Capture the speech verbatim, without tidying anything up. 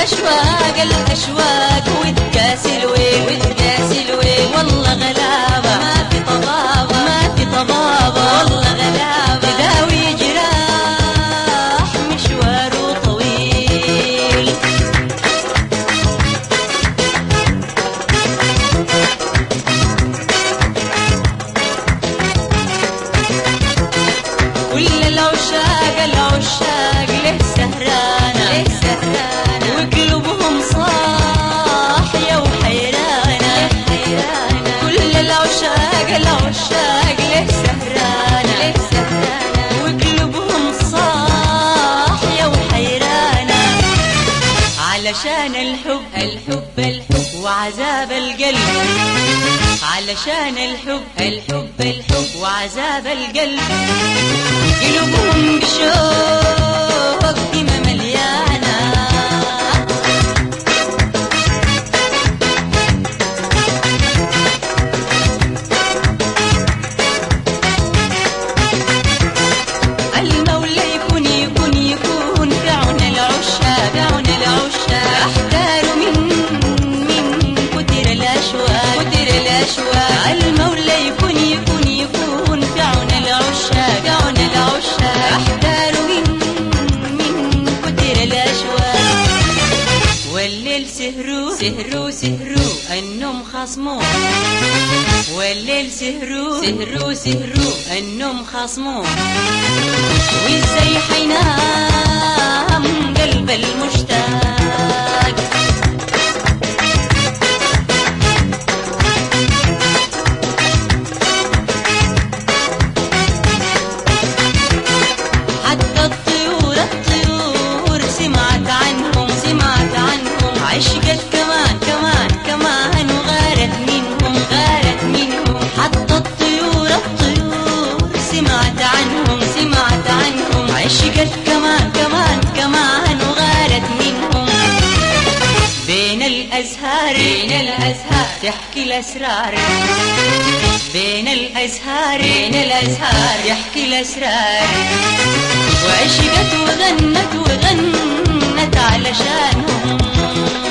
الأشواق الأشواق وتقاس الويل وتقاس الويل والله غلابة ما في طبابة ما في طبابة والله غلابة تداوي جراح مشواره طويل. كل العشاق العشاق له سهرانة له سهرانة وقلوبهم صاحية وحيرانة حيرانة. كل العشاق العشاق له سهرانة له سهرانة وقلوبهم صاحية وحيرانة علشان الحب الحب الحب وعذاب القلب علشان الحب الحب الحب وعذاب القلب قلوبهم بشوق دمى مليانة. المولى يكون يكون يكون في عون العشاق في عون العشاق احتاروا من من كتر الاشواق كتر الاشواق. المولى يكون يكون يكون في عون العشاق في عون العشاق احتاروا من من كتر الاشواق. والليل سهروا سهروا سهروا النوم خصموه والليل سهروا سهروا سهروا النوم خصموه. وازاي حينام قلب المشتاق حتى الطيور الطيور سمعت عنهم سمعت عنهم عشقت كمان كمان كمان وغارت منهم غارت منهم. حتى الطيور الطيور سمعت عنهم سمعت عنهم عشقت كمان كمان كمان وغارت منهم. بين الأزهار بين الأزهار تحكي الأسرار بين الأزهار بين الأزهار تحكي الأسرار. وعشقت وغنت وغنت علشانهم